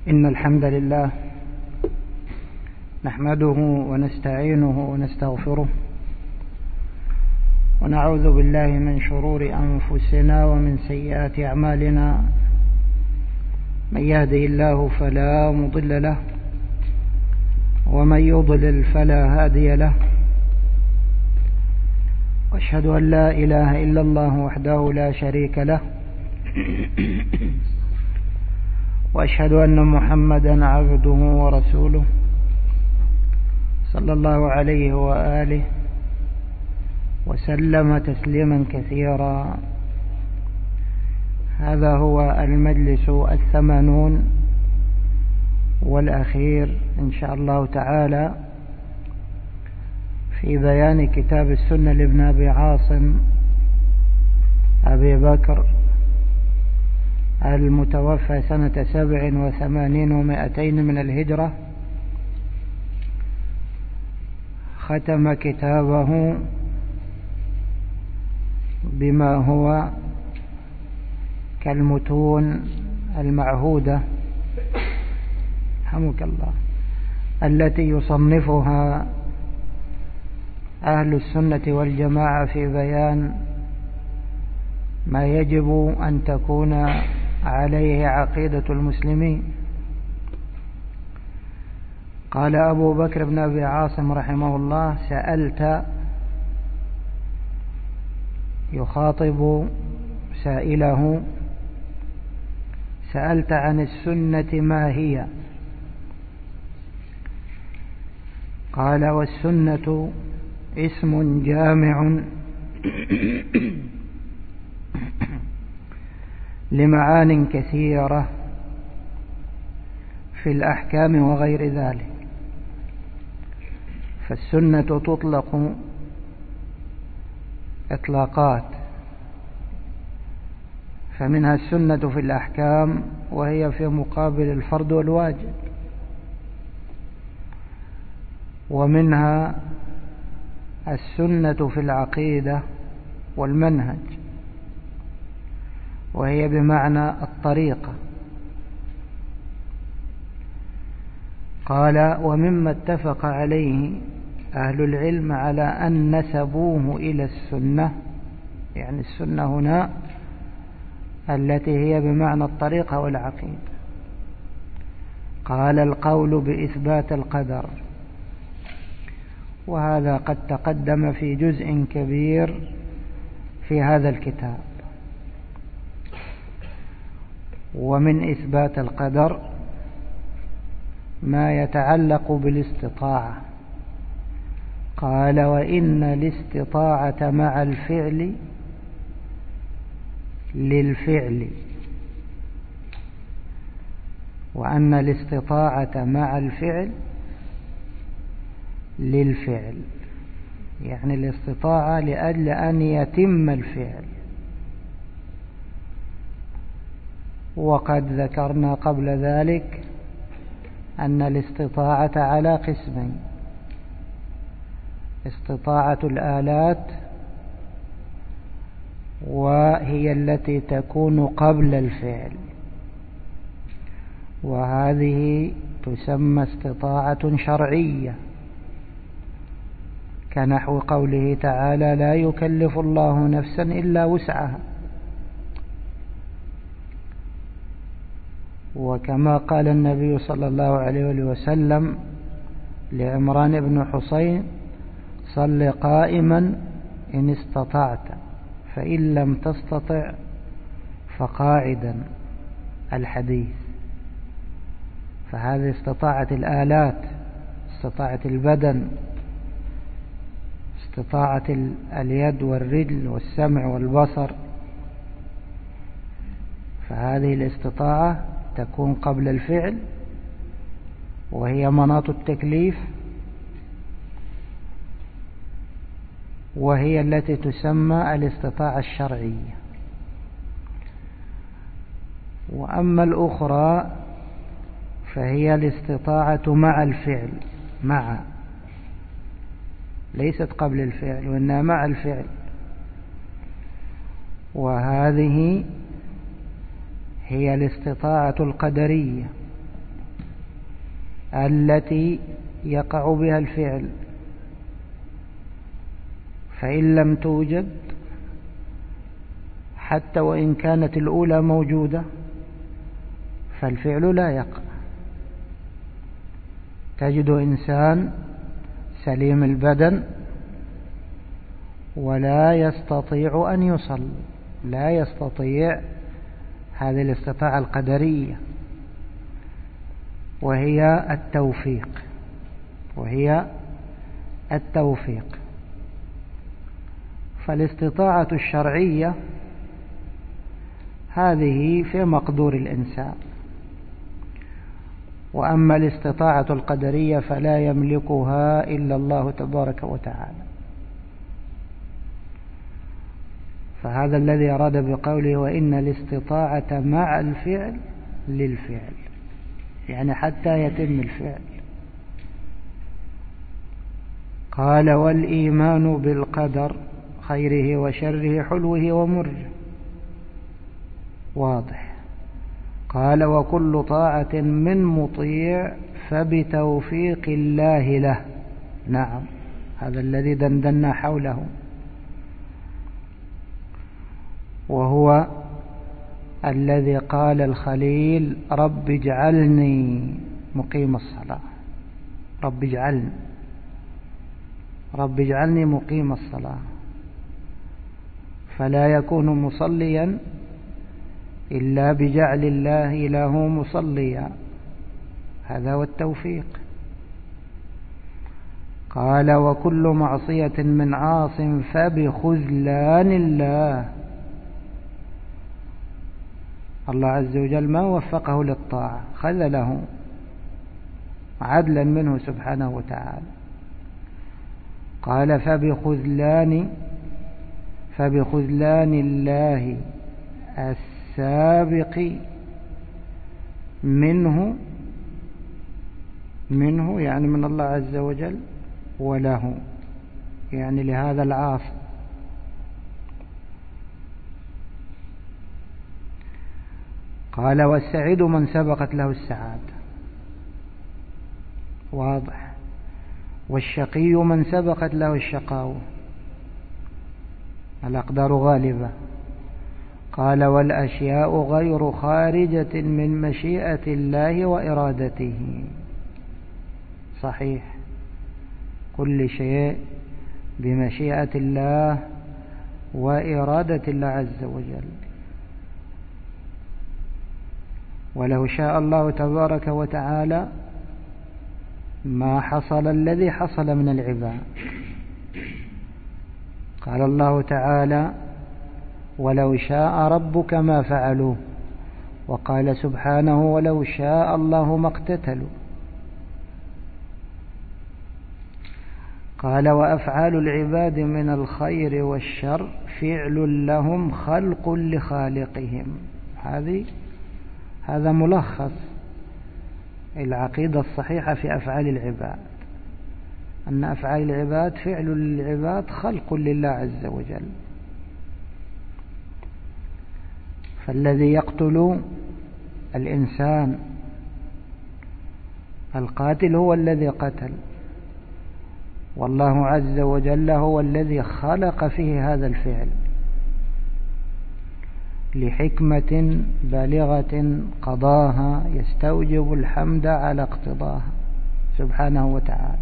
إن الحمد لله نحمده ونستعينه ونستغفره ونعوذ بالله من شرور أنفسنا ومن سيئات أعمالنا. من يهده الله فلا مضل له ومن يضلل فلا هادي له، وأشهد أن لا إله إلا الله وحده لا شريك له، وأشهد أن محمدا عبده ورسوله صلى الله عليه وآله وسلم تسليما كثيرا. هذا هو المجلس 80 والأخير إن شاء الله تعالى في بيان كتاب السنة لابن أبي عاصم أبي بكر المتوفى سنة 87 و200 من الهجرة. ختم كتابه بما هو كالمتون المعهودة رحمك الله التي يصنفها أهل السنة والجماعة في بيان ما يجب أن تكون عليه عقيدة المسلمين. قال أبو بكر بن أبي عاصم رحمه الله: سألت، يخاطب سائله، سألت عن السنة ما هي؟ قال: والسنة اسم جامع لمعان كثيرة في الأحكام وغير ذلك. فالسنة تطلق إطلاقات، فمنها السنة في الأحكام وهي في مقابل الفرض والواجب، ومنها السنة في العقيدة والمنهج وهي بمعنى الطريقة. قال: ومما اتفق عليه أهل العلم على أن نسبوه إلى السنة، يعني السنة هنا التي هي بمعنى الطريقة والعقيدة. قال: القول بإثبات القدر، وهذا قد تقدم في جزء كبير في هذا الكتاب. ومن إثبات القدر ما يتعلق بالاستطاعة. قال: وإن الاستطاعة مع الفعل للفعل، وأن الاستطاعة مع الفعل للفعل، يعني الاستطاعة لأجل أن يتم الفعل. وقد ذكرنا قبل ذلك أن الاستطاعة على قسمين: استطاعة الآلات، وهي التي تكون قبل الفعل، وهذه تسمى استطاعة شرعية، كنحو قوله تعالى: لا يكلف الله نفسا إلا وسعها. وكما قال النبي صلى الله عليه وسلم لعمران بن حسين: صل قائما إن استطعت، فإن لم تستطع فقاعدا، الحديث. فهذه استطاعة الآلات، استطاعة البدن، استطاعة اليد والرجل والسمع والبصر. فهذه الاستطاعة تكون قبل الفعل، وهي مناط التكليف، وهي التي تسمى الاستطاعة الشرعية. وأما الأخرى فهي الاستطاعة مع الفعل، مع، ليست قبل الفعل وإنها مع الفعل. وهذه هي الاستطاعة القدرية، التي يقع بها الفعل، فإن لم توجد حتى وإن كانت الأولى موجودة فالفعل لا يقع. تجد إنسان سليم البدن ولا يستطيع أن يصلي، لا يستطيع، هذه الاستطاعة القدرية، وهي التوفيق. فالاستطاعة الشرعية هذه في مقدور الإنسان، وأما الاستطاعة القدرية فلا يملكها إلا الله تبارك وتعالى. فهذا الذي أراد بقوله وإن الاستطاعة مع الفعل للفعل، يعني حتى يتم الفعل. قال والإيمان بالقدر خيره وشره حلوه ومره، واضح. قال وكل طاعة من مطيع فبتوفيق الله له. نعم، هذا الذي دندنا حوله، وهو الذي قال الخليل رب اجعلني مقيم الصلاة، رب اجعلني مقيم الصلاة. فلا يكون مصليا إلا بجعل الله له مصليا، هذا هو التوفيق. قال وكل معصية من عاص فبخذلان الله. الله عز وجل ما وفقه للطاعة، خذله عدلا منه سبحانه وتعالى. قال فبخذلان الله السابق منه يعني من الله عز وجل، وله يعني لهذا العاصي. قال والسعيد من سبقت له السعادة، واضح. والشقي من سبقت له الشقاوة، الأقدار غالبة. قال والأشياء غير خارجة من مشيئة الله وإرادته، صحيح، كل شيء بمشيئة الله وإرادة الله عز وجل. ولو شاء الله تبارك وتعالى ما حصل الذي حصل من العباد. قال الله تعالى ولو شاء ربك ما فعلوه، وقال سبحانه ولو شاء الله ما اقتتلوا. قال وأفعال العباد من الخير والشر فعل لهم خلق لخالقهم. هذا ملخص العقيدة الصحيحة في أفعال العباد، أن أفعال العباد فعل للعباد خلق لله عز وجل. فالذي يقتل الإنسان القاتل هو الذي قتل، والله عز وجل هو الذي خلق فيه هذا الفعل لحكمة بالغة قضاها يستوجب الحمد على اقتضاها سبحانه وتعالى.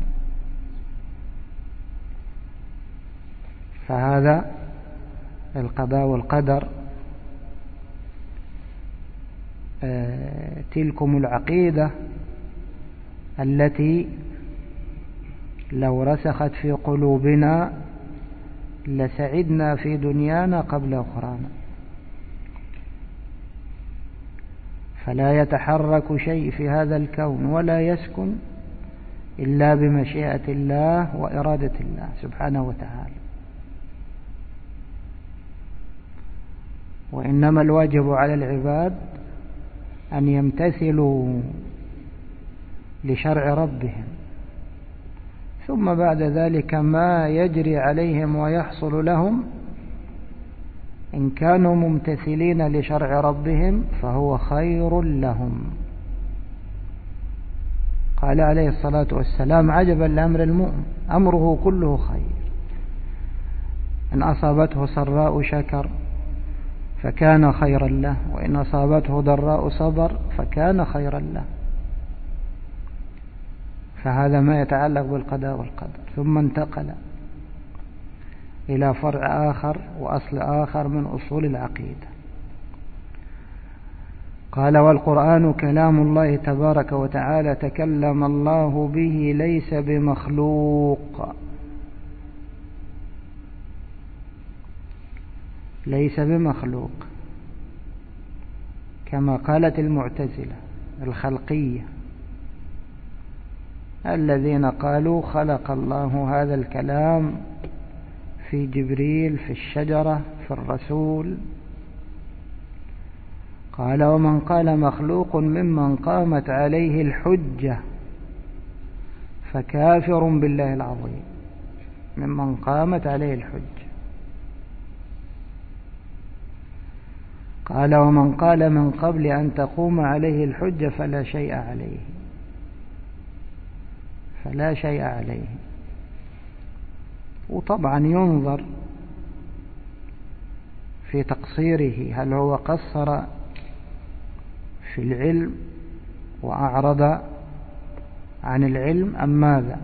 فهذا القضاء والقدر تلكم العقيدة التي لو رسخت في قلوبنا لسعدنا في دنيانا قبل أخرانا. فلا يتحرك شيء في هذا الكون ولا يسكن إلا بمشيئة الله وإرادة الله سبحانه وتعالى. وإنما الواجب على العباد أن يمتثلوا لشرع ربهم، ثم بعد ذلك ما يجري عليهم ويحصل لهم إن كانوا ممتثلين لشرع ربهم فهو خير لهم. قال عليه الصلاة والسلام: عجبا لأمر المؤمن، أمره كله خير، إن أصابته سراء شكر فكان خيرا له، وإن أصابته ضراء صبر فكان خيرا له. فهذا ما يتعلق بالقضاء والقدر. ثم انتقل إلى فرع آخر وأصل آخر من أصول العقيدة. قال: والقرآن كلام الله تبارك وتعالى، تكلم الله به، ليس بمخلوق. ليس بمخلوق كما قالت المعتزلة الخلقية الذين قالوا خلق الله هذا الكلام في جبريل، في الشجرة، في الرسول. قال: ومن قال مخلوق ممن قامت عليه الحجة فكافر بالله العظيم. ممن قامت عليه الحجة. قال: ومن قال من قبل أن تقوم عليه الحجة فلا شيء عليه. فلا شيء عليه. وطبعا ينظر في تقصيره، هل هو قصر في العلم وأعرض عن العلم أم ماذا؟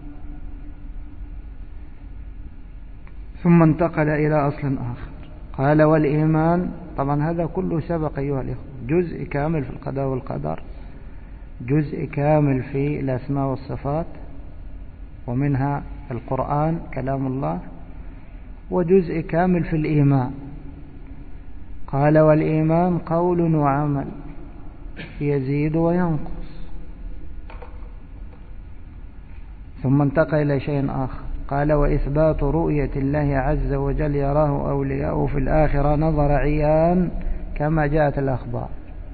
ثم انتقل إلى أصل آخر. قال: والإيمان. طبعا هذا كله سبق أيها الإخوة، جزء كامل في القضاء والقدر، جزء كامل في الأسماء والصفات، ومنها القرآن كلام الله، وجزء كامل في الإيمان. قال: والإيمان قول وعمل يزيد وينقص. ثم انتقل إلى شيء آخر. قال: وإثبات رؤية الله عز وجل يراه أولياءه في الآخرة نظر عيان كما جاءت الأخبار.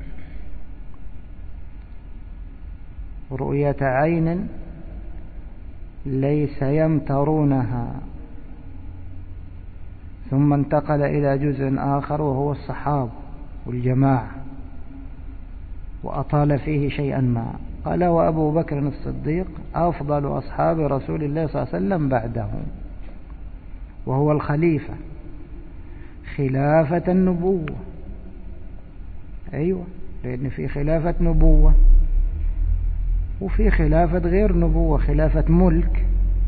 رؤية عين ليس يمترونها. ثم انتقل إلى جزء آخر وهو الصحابة والجماعة، وأطال فيه شيئا ما. قال: وأبو بكر الصديق أفضل أصحاب رسول الله صلى الله عليه وسلم بعده، وهو الخليفة خلافة النبوة. أيوة، لأن في خلافة نبوة وفي خلافة غير نبوة، خلافة ملك.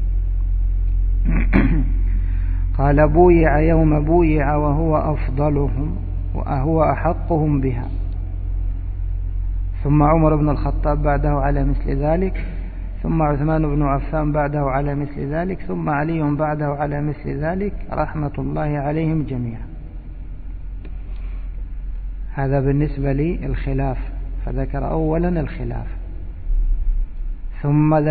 قال: بويع يوم بويع وهو أفضلهم وهو أحقهم بها. ثم عمر بن الخطاب بعده على مثل ذلك، ثم عثمان بن عفان بعده على مثل ذلك، ثم علي بعده على مثل ذلك، رحمة الله عليهم جميعا. هذا بالنسبة للخلاف. فذكر أولا الخلاف، ثم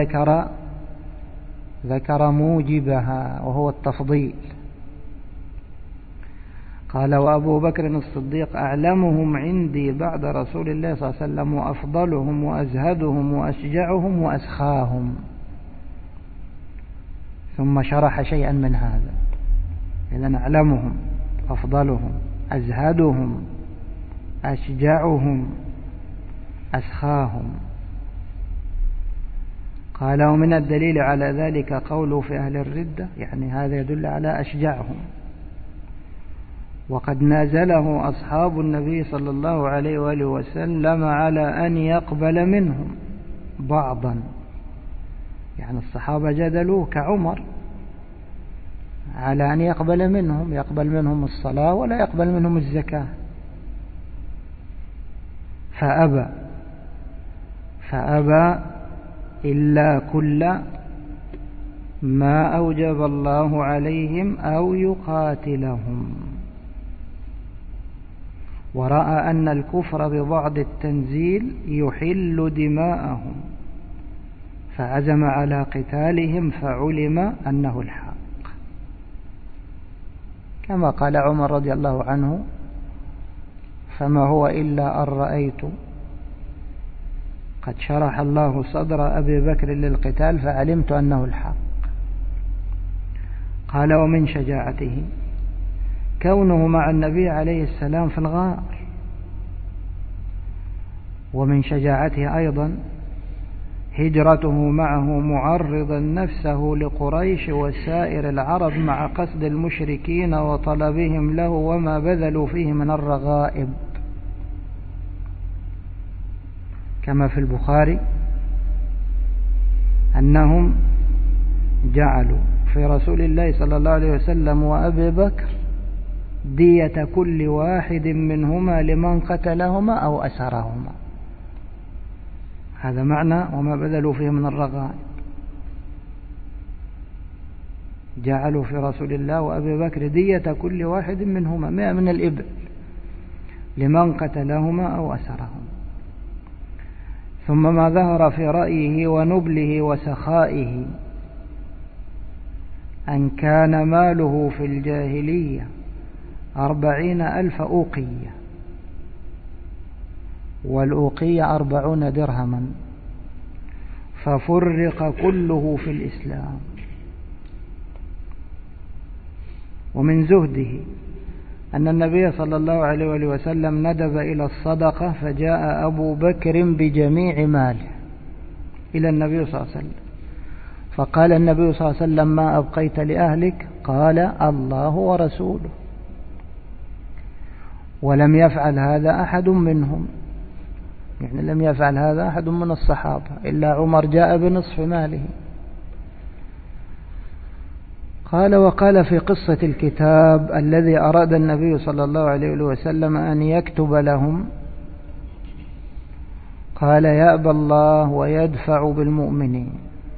ذكر موجبها وهو التفضيل. قال: وأبو بكر الصديق أعلمهم عندي بعد رسول الله صلى الله عليه وسلم، وأفضلهم وأزهدهم وأشجعهم وأسخاهم. ثم شرح شيئا من هذا. إذن أعلمهم، أفضلهم، أزهدهم، أشجعهم، أسخاهم. قال: ومن الدليل على ذلك قوله في أهل الردة، يعني هذا يدل على أشجعهم. وقد نازله أصحاب النبي صلى الله عليه وآله وسلم على أن يقبل منهم بعضا. يعني الصحابة جدلوه كعمر على أن يقبل منهم الصلاة ولا يقبل منهم الزكاة، فأبى إلا كل ما أوجب الله عليهم أو يقاتلهم، ورأى أن الكفر ببعض التنزيل يحل دماءهم، فعزم على قتالهم، فعلم أنه الحق. كما قال عمر رضي الله عنه: فما هو إلا أن رأيت قد شرح الله صدر أبي بكر للقتال فعلمت أنه الحق. قال: ومن شجاعته كونه مع النبي عليه السلام في الغار، ومن شجاعته أيضا هجرته معه معرضا نفسه لقريش وسائر العرب مع قصد المشركين وطلبهم له وما بذلوا فيه من الرغائب، كما في البخاري أنهم جعلوا في رسول الله صلى الله عليه وسلم وأبي بكر دية كل واحد منهما لمن قتلهما أو أسرهما. هذا معنى وما بذلوا فيه من الرغائب، جعلوا في رسول الله وأبي بكر دية كل واحد منهما 100 من الإبل لمن قتلهما أو أسرهما. ثم ما ظهر في رأيه ونبله وسخائه أن كان ماله في الجاهلية 40,000 أوقية، والأوقية 40 درهما، ففرق كله في الإسلام. ومن زهده أن النبي صلى الله عليه وسلم ندب إلى الصدقة، فجاء أبو بكر بجميع ماله إلى النبي صلى الله عليه وسلم، فقال النبي صلى الله عليه وسلم: ما أبقيت لأهلك؟ قال: الله ورسوله. ولم يفعل هذا أحد منهم، يعني لم يفعل هذا أحد من الصحابة إلا عمر جاء بنصف ماله. قال: وقال في قصة الكتاب الذي أراد النبي صلى الله عليه وسلم أن يكتب لهم، قال: يأبى الله ويدفع بالمؤمنين.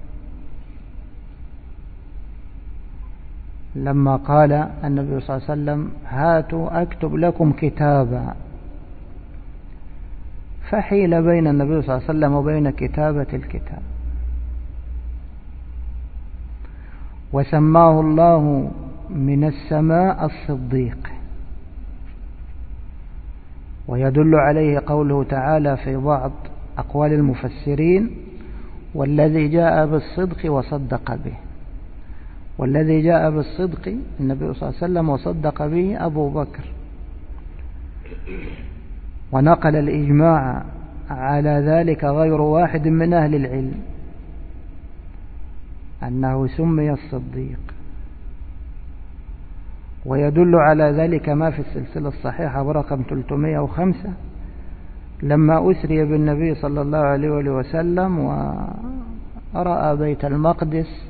لما قال النبي صلى الله عليه وسلم: هاتوا أكتب لكم كتابا، فحيل بين النبي صلى الله عليه وسلم وبين كتابة الكتاب، وسماه الله من السماء الصديق. ويدل عليه قوله تعالى في بعض أقوال المفسرين: والذي جاء بالصدق وصدق به. والذي جاء بالصدق النبي صلى الله عليه وسلم وصدق به أبو بكر. ونقل الإجماع على ذلك غير واحد من أهل العلم أنه سمي الصديق. ويدل على ذلك ما في السلسلة الصحيحة برقم 305 لما أسري بالنبي صلى الله عليه وسلم ورأى بيت المقدس،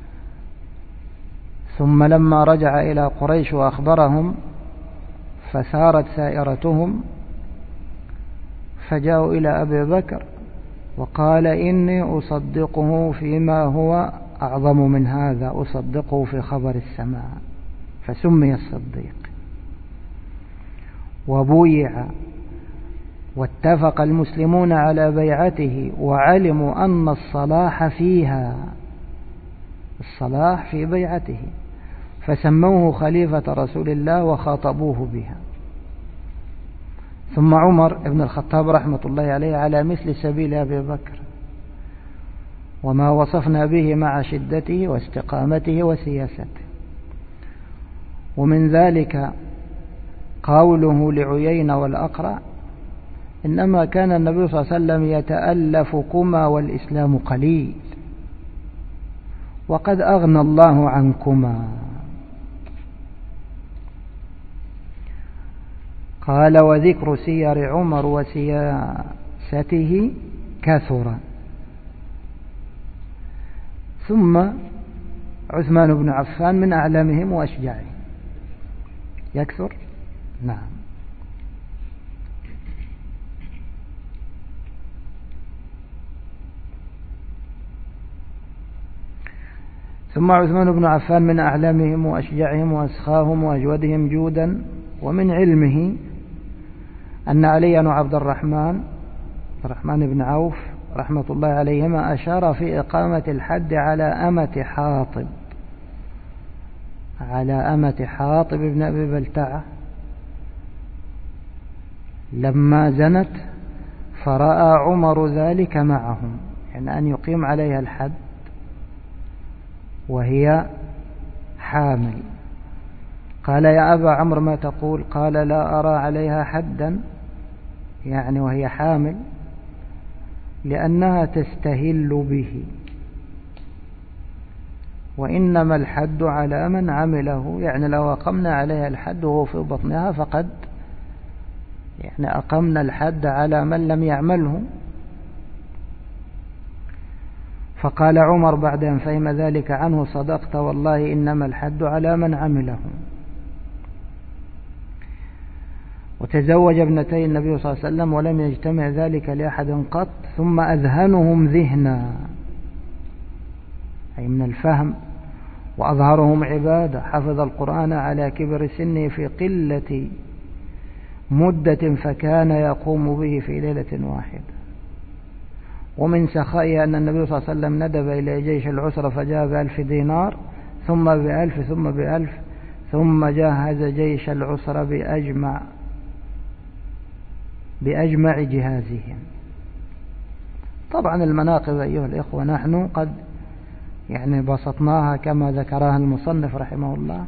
ثم لما رجع إلى قريش وأخبرهم فسارت سائرتهم، فجاءوا إلى أبي بكر وقال: إني أصدقه فيما هو أعظم من هذا، أصدقه في خبر السماء، فسمي الصديق. وبويع واتفق المسلمون على بيعته، وعلموا أن الصلاح فيها، الصلاح في بيعته، فسموه خليفة رسول الله وخاطبوه بها. ثم عمر بن الخطاب رحمة الله عليه على مثل سبيل أبي بكر، وما وصفنا به مع شدته واستقامته وسياسته. ومن ذلك قوله لعيينة والأقرع: إنما كان النبي صلى الله عليه وسلم يتألفكما والإسلام قليل، وقد أغنى الله عنكما. قال: وذكر سير عمر وسياسته كثر. ثم عثمان بن عفان من أعلمهم وأشجعهم. يكثر؟ نعم. ثم عثمان بن عفان من أعلمهم وأشجعهم وأسخاهم وأجودهم جودا. ومن علمه أن علي وعبد الرحمن بن عوف رحمة الله عليهما أشار في إقامة الحد على أمة حاطب بن أبي بلتعة لما زنت، فرأى عمر ذلك معهم، يعني أن يقيم عليها الحد وهي حامل. قال: يا أبا عمرو ما تقول؟ قال: لا أرى عليها حدا، يعني وهي حامل، لأنها تستهل به، وإنما الحد على من عمله، يعني لو أقمنا عليها الحد وهو في بطنها فقد يعني أقمنا الحد على من لم يعمله. فقال عمر بعد أن فهم ذلك عنه: صدقت والله إنما الحد على من عمله. وتزوج ابنتي النبي صلى الله عليه وسلم ولم يجتمع ذلك لأحد قط، ثم أذهنهم ذهنا أي من الفهم، وأظهرهم عبادة، حفظ القرآن على كبر سنه في قلة مدة فكان يقوم به في ليلة واحدة. ومن سخائه أن النبي صلى الله عليه وسلم ندب إلى جيش العسرة فجاء ب1000 دينار ثم ب1000 ثم ب1000 ثم جهز جيش العسرة بأجمع جهازهم. طبعا المناقب أيها الإخوة نحن قد يعني بسطناها كما ذكرها المصنف رحمه الله.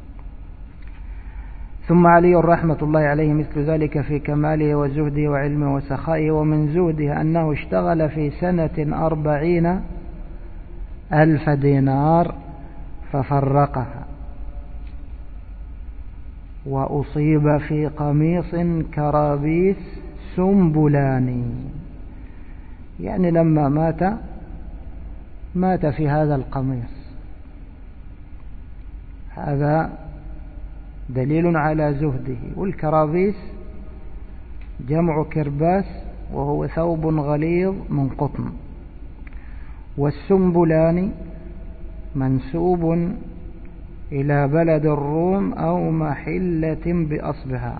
ثم علي رحمة الله عليه مثل ذلك في كماله وزهده وعلمه وسخائه. ومن زهده أنه اشتغل في سنة 40,000 دينار ففرقها، وأصيب في قميص كرابيس سنبلاني، يعني لما مات في هذا القميص. هذا دليل على زهده. والكرابيس جمع كرباس وهو ثوب غليظ من قطن، والسنبلاني منسوب إلى بلد الروم أو محلة بأصبها.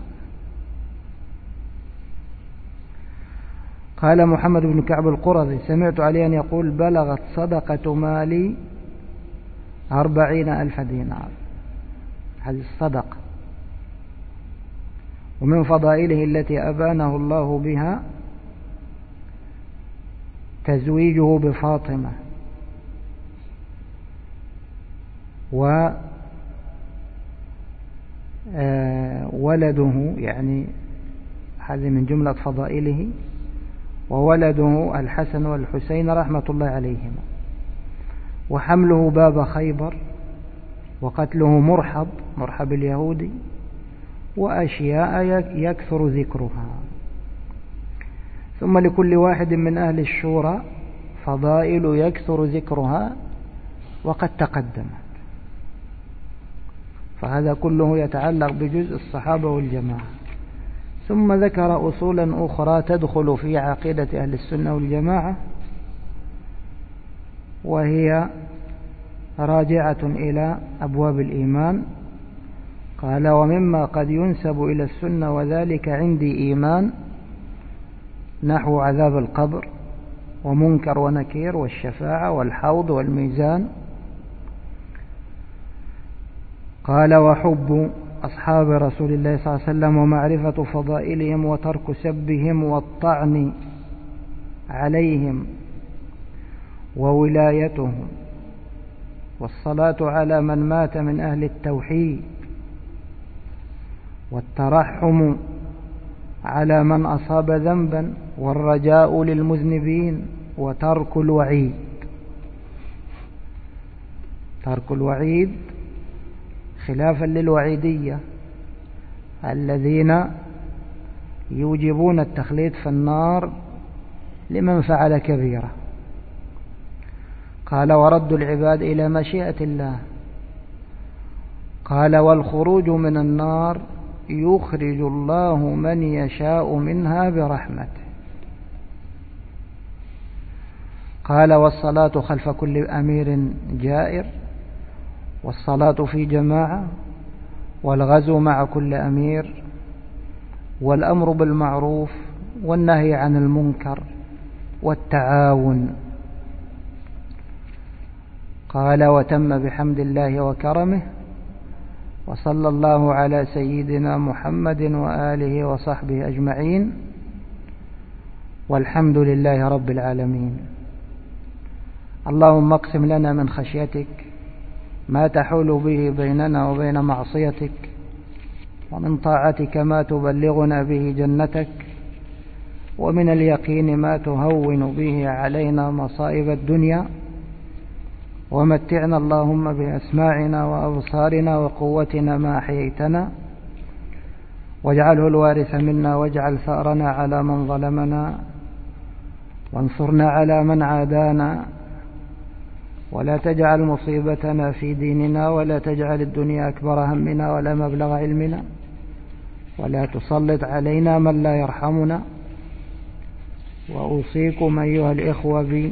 قال محمد بن كعب القرظي: سمعت عليا يقول: بلغت صدقة مالي 40,000 دينار. هذه الصدقة. ومن فضائله التي أبانه الله بها تزويجه بفاطمة، وولده، يعني هذه من جملة فضائله، وولده الحسن والحسين رحمة الله عليهما، وحمله باب خيبر، وقتله مرحب اليهودي، وأشياء يكثر ذكرها. ثم لكل واحد من أهل الشورى فضائل يكثر ذكرها وقد تقدمت، فهذا كله يتعلق بجزء الصحابة والجماعة. ثم ذكر أصولا أخرى تدخل في عقيدة أهل السنة والجماعة، وهي راجعة إلى أبواب الإيمان. قال: ومما قد ينسب إلى السنة وذلك عندي إيمان، نحو عذاب القبر ومنكر ونكير والشفاعة والحوض والميزان. قال: وحب أصحاب رسول الله صلى الله عليه وسلم ومعرفة فضائلهم وترك سبهم والطعن عليهم وولايتهم والصلاة على من مات من أهل التوحيد والترحم على من أصاب ذنبا والرجاء للمذنبين وترك الوعيد. ترك الوعيد خلافا للوعيدية الذين يوجبون التخليد في النار لمن فعل كبيرة. قال: ورد العباد إلى مشيئة الله. قال: والخروج من النار يخرج الله من يشاء منها برحمته. قال: والصلاة خلف كل أمير جائر، والصلاة في جماعة، والغزو مع كل أمير، والأمر بالمعروف والنهي عن المنكر والتعاون. قال: وتم بحمد الله وكرمه، وصلى الله على سيدنا محمد وآله وصحبه أجمعين، والحمد لله رب العالمين. اللهم اقسم لنا من خشيتك ما تحول به بيننا وبين معصيتك، ومن طاعتك ما تبلغنا به جنتك، ومن اليقين ما تهون به علينا مصائب الدنيا، ومتعنا اللهم بأسماعنا وأبصارنا وقوتنا ما أحييتنا، واجعله الوارث منا، واجعل ثأرنا على من ظلمنا، وانصرنا على من عادانا، ولا تجعل مصيبتنا في ديننا، ولا تجعل الدنيا أكبر همنا ولا مبلغ علمنا، ولا تسلط علينا من لا يرحمنا. وأوصيكم أيها الإخوة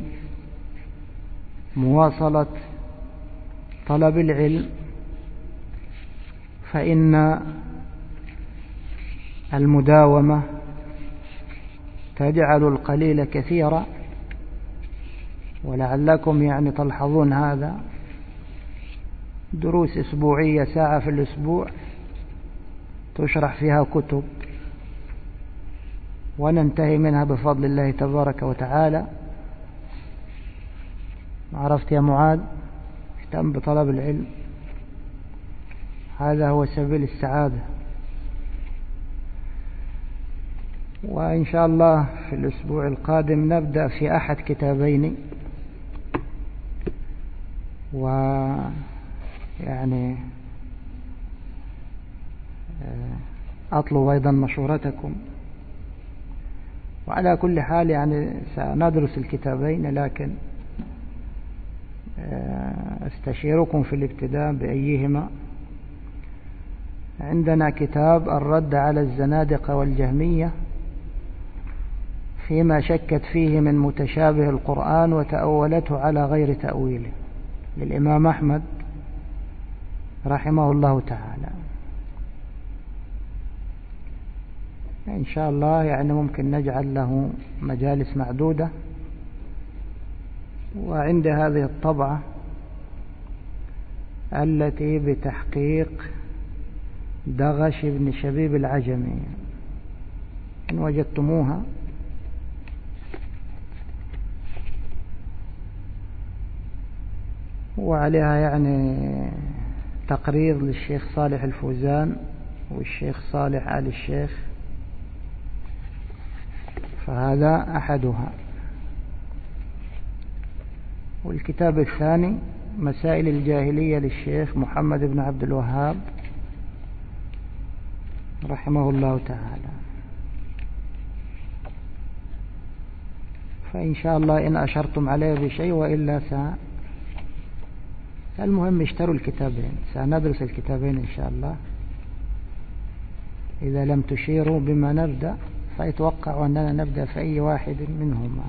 بمواصلة طلب العلم، فإن المداومة تجعل القليل كثيرا، ولعلكم تلحظون هذا. دروس أسبوعية ساعة في الأسبوع تشرح فيها كتب وننتهي منها بفضل الله تبارك وتعالى. عرفت يا معاذ؟ اهتم بطلب العلم، هذا هو سبيل السعادة. وإن شاء الله في الأسبوع القادم نبدأ في أحد كتابين، أطلب أيضا مشورتكم. وعلى كل حال سندرس الكتابين، لكن استشيركم في الابتداء بأيهما. عندنا كتاب الرد على الزنادقة والجهمية فيما شكت فيه من متشابه القرآن وتأولته على غير تأويله، للإمام أحمد رحمه الله تعالى. إن شاء الله ممكن نجعل له مجالس معدودة. وعند هذه الطبعة التي بتحقيق دغش بن شبيب العجمي، إن وجدتموها، وعليها تقرير للشيخ صالح الفوزان والشيخ صالح آل الشيخ، فهذا أحدها. والكتاب الثاني مسائل الجاهلية للشيخ محمد بن عبد الوهاب رحمه الله تعالى. فإن شاء الله إن أشرتم عليه بشيء، وإلا المهم اشتروا الكتابين، سندرس الكتابين إن شاء الله. إذا لم تشيروا بما نبدأ فيتوقع أننا نبدأ في أي واحد منهما.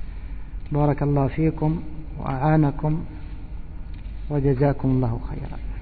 بارك الله فيكم وأعانكم وجزاكم الله خيرا.